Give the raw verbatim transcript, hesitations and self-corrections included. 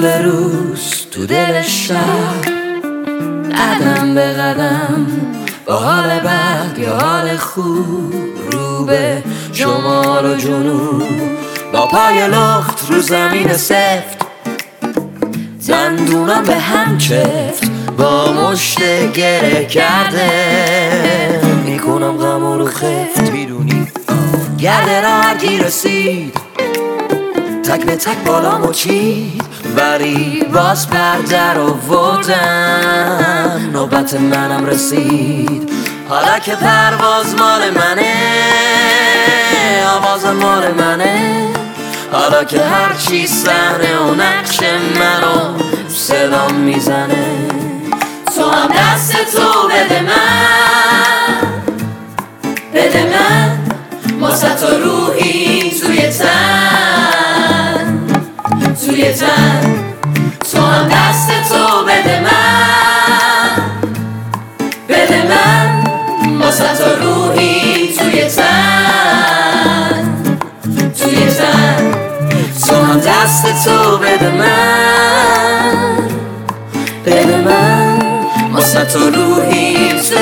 طول روز تو دل شب، قدم به قدم با حال بد یا حال خوب، رو به شمال و جنوب با پای لخت رو زمین سفت، دندونم به هم چفت با مشت گره کرده، میکنم غم رو خفت میدونی گرده را هرکی رسید تک به تک بالامو چید، ولی باز پردر آوردم نوبت منم رسید. حالا که پرواز مال منه، آواز مال منه، حالا که هرچی صحنه و نقش منو صدام میزنه، تو هم دست تو بده من، بده من واسه تو روحی توی تن، توی تن، تو هم دست تو بده من، بده من واسه تو روحی توی تن، توی تن، تو هم دست تو بده من، بده من واسه تو روحی توی